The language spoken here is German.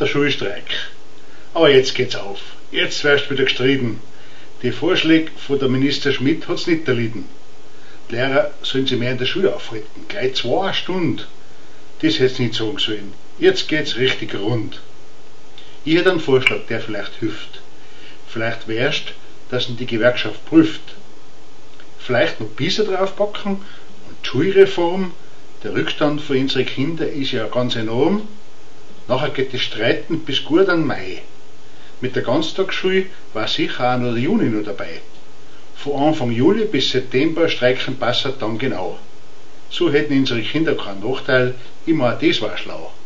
der Schulstreik. Aber jetzt geht's auf. Jetzt wirst wieder gestritten. Die Vorschläge von der Minister Schmidt hat's nicht erlitten. Die Lehrer sollen sich mehr in der Schule aufhalten. Gleich 2 Stunden. Das hätt's nicht sagen sollen. Jetzt geht's richtig rund. Ich hätte einen Vorschlag, der vielleicht hilft. Vielleicht wärst, dass ihn die Gewerkschaft prüft. Vielleicht noch Pisa draufpacken und die Schulreform. Der Rückstand für unsere Kinder ist ja ganz enorm. Nachher geht das Streiten bis gut an Mai. Mit der Ganztagsschule war sicher auch noch der Juni noch dabei. Von Anfang Juli bis September streiken passt dann genau. So hätten unsere Kinder keinen Nachteil, immer auch das war schlau.